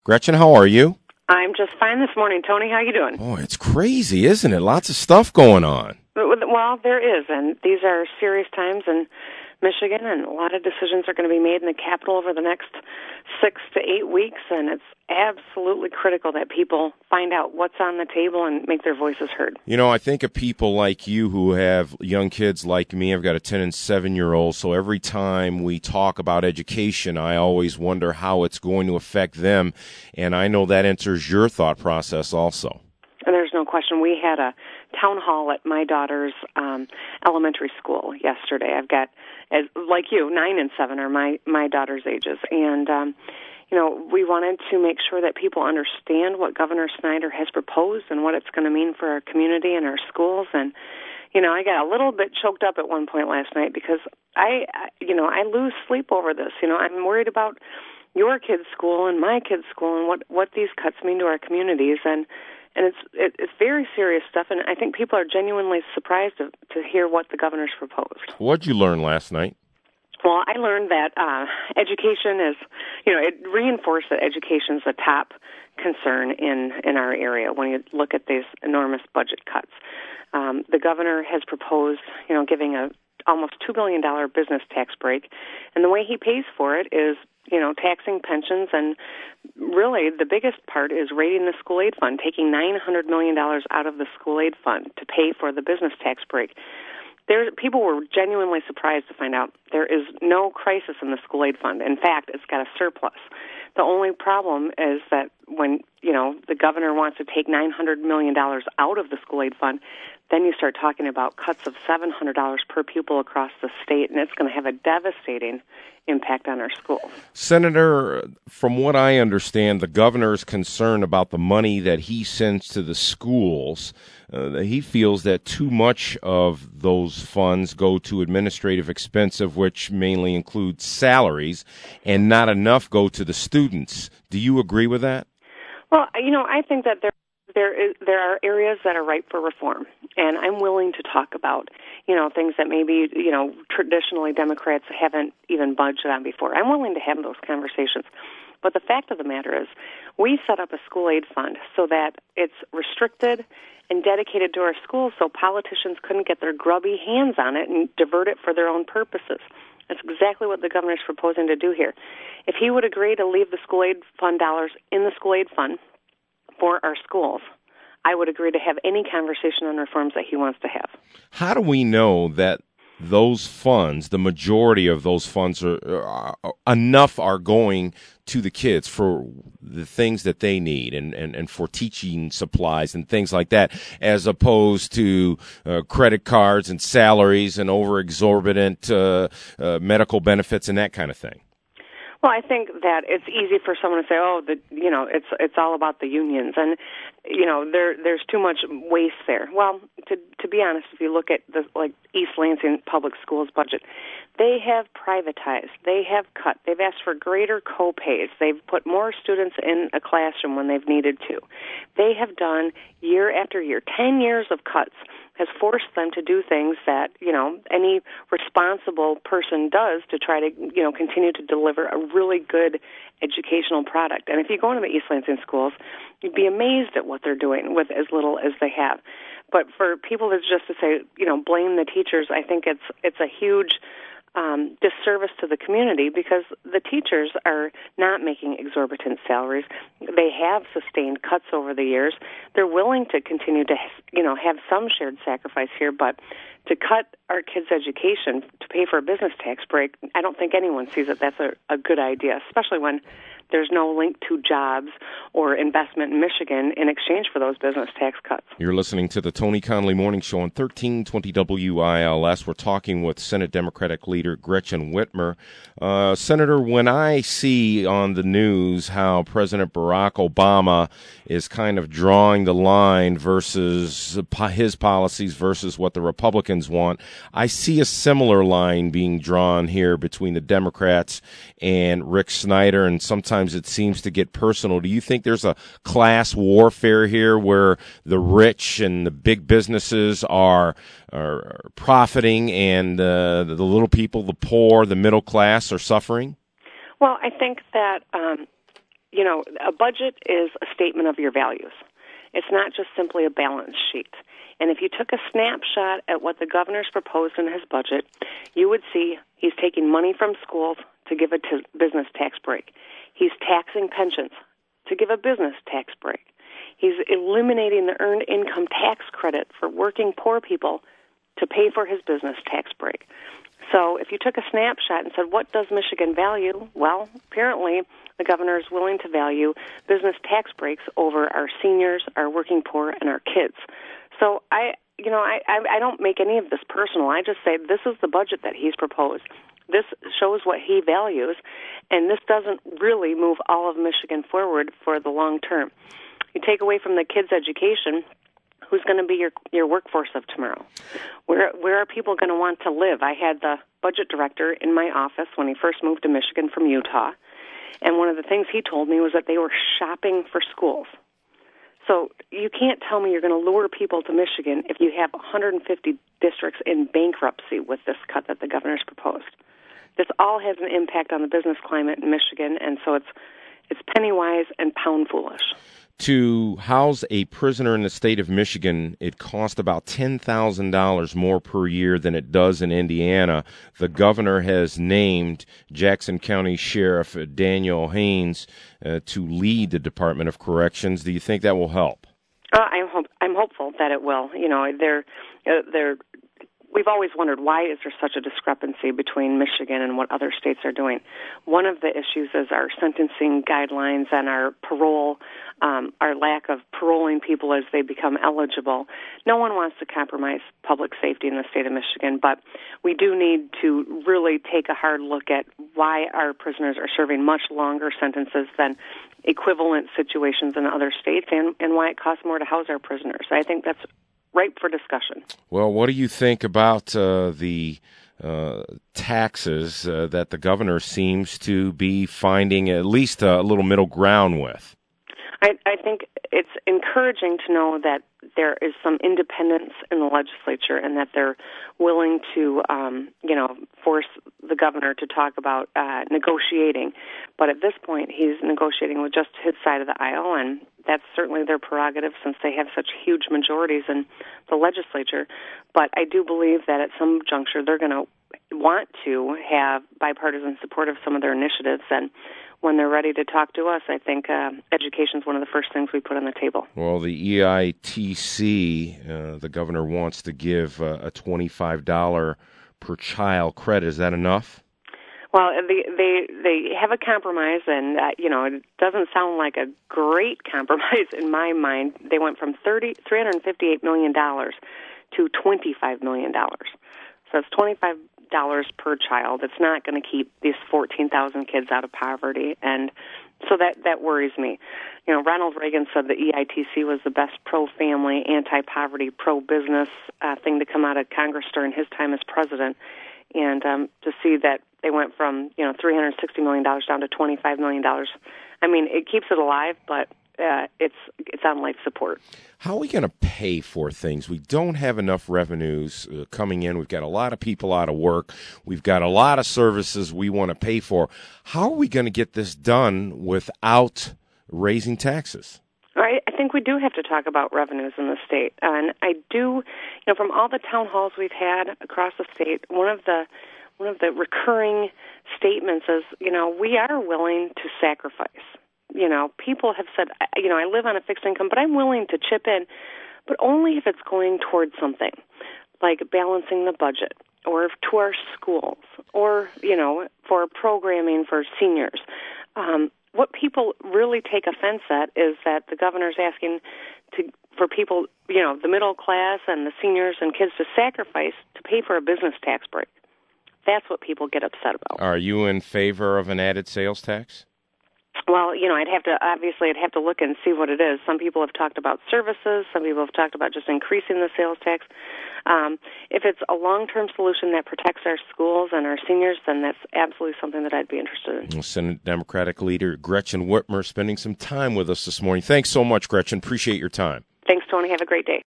Gretchen, how are you? I'm just fine this morning. Tony, how you doing? Oh, it's crazy, isn't it? Lots of stuff going on. Well, there is, and these are serious times in Michigan, and a lot of decisions are going to be made in the Capitol over the next 6 to 8 weeks, and it's absolutely critical that people find out what's on the table and make their voices heard. You know, I think of people like you who have young kids like me. I've got a 10 and 7-year-old, so every time we talk about education, I always wonder how it's going to affect them, and I know that enters your thought process also. And there's no question. We had a town hall at my daughter's elementary school yesterday. I've got, like you, 9 and 7 are my daughter's ages. And, we wanted to make sure that people understand what Governor Snyder has proposed and what it's going to mean for our community and our schools. And, I got a little bit choked up at one point last night because I lose sleep over this. I'm worried about your kids' school and my kids' school and what these cuts mean to our communities. And it's very serious stuff, and I think people are genuinely surprised to hear what the governor's proposed. What'd you learn last night? Well, I learned that education is, it reinforced that education is a top concern in our area when you look at these enormous budget cuts. The governor has proposed, giving a almost $2 billion business tax break, and the way he pays for it is taxing pensions, and really the biggest part is raiding the school aid fund, taking $900 million out of the school aid fund to pay for the business tax break. People were genuinely surprised to find out there is no crisis in the school aid fund. In fact, it's got a surplus. The only problem is that when, the governor wants to take $900 million out of the school aid fund, then you start talking about cuts of $700 per pupil across the state, and it's going to have a devastating impact on our schools. Senator, from what I understand, the governor is concerned about the money that he sends to the schools. He feels that too much of those funds go to administrative expense, which mainly includes salaries, and not enough go to the students. Do you agree with that? Well, I think that there are areas that are ripe for reform, and I'm willing to talk about, things that maybe, traditionally Democrats haven't even budged on before. I'm willing to have those conversations. But the fact of the matter is, we set up a school aid fund so that it's restricted and dedicated to our schools so politicians couldn't get their grubby hands on it and divert it for their own purposes. That's exactly what the governor's proposing to do here. If he would agree to leave the school aid fund dollars in the school aid fund for our schools, I would agree to have any conversation on reforms that he wants to have. How do we know that those funds, the majority of those funds, are enough are going to the kids for the things that they need and for teaching supplies and things like that, as opposed to credit cards and salaries and over-exorbitant medical benefits and that kind of thing? Well, I think that it's easy for someone to say, it's all about the unions, and there's too much waste there. Well, to be honest, if you look at the East Lansing Public Schools budget, they have privatized, they have cut, they've asked for greater co-pays, they've put more students in a classroom when they've needed to. They have done year after year, 10 years of cuts has forced them to do things that, any responsible person does to try to, continue to deliver a really good educational product. And if you go into the East Lansing schools, you'd be amazed at what they're doing with as little as they have. But for people just to say, blame the teachers, I think it's a huge disservice to the community because the teachers are not making exorbitant salaries. They have sustained cuts over the years. They're willing to continue to, have some shared sacrifice here, but to cut our kids' education to pay for a business tax break, I don't think anyone sees that that's a good idea, especially when there's no link to jobs or investment in Michigan in exchange for those business tax cuts. You're listening to the Tony Conley Morning Show on 1320 WILS. We're talking with Senate Democratic leader Gretchen Whitmer. Senator, when I see on the news how President Barack Obama is kind of drawing the line versus his policies versus what the Republicans want, I see a similar line being drawn here between the Democrats and Rick Snyder, and sometimes it seems to get personal. Do you think there's a class warfare here where the rich and the big businesses are profiting and the little people, the poor, the middle class are suffering? Well, I think that a budget is a statement of your values. It's not just simply a balance sheet. And if you took a snapshot at what the governor's proposed in his budget, you would see he's taking money from schools to give a business tax break. He's taxing pensions to give a business tax break. He's eliminating the earned income tax credit for working poor people to pay for his business tax break. So if you took a snapshot and said, what does Michigan value? Well, apparently the governor is willing to value business tax breaks over our seniors, our working poor, and our kids. So I don't make any of this personal. I just say this is the budget that he's proposed. This shows what he values, and this doesn't really move all of Michigan forward for the long term. You take away from the kids' education, who's going to be your workforce of tomorrow? Where are people going to want to live? I had the budget director in my office when he first moved to Michigan from Utah, and one of the things he told me was that they were shopping for schools. So you can't tell me you're going to lure people to Michigan if you have 150 districts in bankruptcy with this cut that the governor's proposed. This all has an impact on the business climate in Michigan, and so it's penny wise and pound foolish. To house a prisoner in the state of Michigan, it costs about $10,000 more per year than it does in Indiana. The governor has named Jackson County Sheriff Daniel Haynes to lead the Department of Corrections. Do you think that will help? I'm hopeful that it will. We've always wondered, why is there such a discrepancy between Michigan and what other states are doing? One of the issues is our sentencing guidelines and our parole, our lack of paroling people as they become eligible. No one wants to compromise public safety in the state of Michigan, but we do need to really take a hard look at why our prisoners are serving much longer sentences than equivalent situations in other states, and why it costs more to house our prisoners. I think that's ripe for discussion. Well, what do you think about the taxes that the governor seems to be finding at least a little middle ground with? I think it's encouraging to know that there is some independence in the legislature and that they're willing to, force the governor to talk about negotiating. But at this point, he's negotiating with just his side of the aisle, and that's certainly their prerogative since they have such huge majorities in the legislature. But I do believe that at some juncture they're going to want to have bipartisan support of some of their initiatives, and when they're ready to talk to us, I think education is one of the first things we put on the table. Well, the EITC, the governor wants to give a $25 per child credit. Is that enough? Well, they have a compromise, and it doesn't sound like a great compromise in my mind. They went from $358 million to $25 million. So it's $25 per child. It's not going to keep these 14,000 kids out of poverty, and so that worries me. Ronald Reagan said the EITC was the best pro-family, anti-poverty, pro-business thing to come out of Congress during his time as president, and to see that they went from $360 million down to $25 million. I mean, it keeps it alive, but it's on life support. How are we going to pay for things? We don't have enough revenues coming in. We've got a lot of people out of work. We've got a lot of services we want to pay for. How are we going to get this done without raising taxes? I think we do have to talk about revenues in the state. And I do, from all the town halls we've had across the state, one of the recurring statements is, we are willing to sacrifice. People have said, I live on a fixed income, but I'm willing to chip in, but only if it's going towards something, like balancing the budget, or to our schools, or, for programming for seniors. What people really take offense at is that the governor's asking for people, the middle class and the seniors and kids to sacrifice to pay for a business tax break. That's what people get upset about. Are you in favor of an added sales tax? Well, I'd have to look and see what it is. Some people have talked about services. Some people have talked about just increasing the sales tax. If it's a long-term solution that protects our schools and our seniors, then that's absolutely something that I'd be interested in. Senate Democratic Leader Gretchen Whitmer spending some time with us this morning. Thanks so much, Gretchen. Appreciate your time. Thanks, Tony. Have a great day.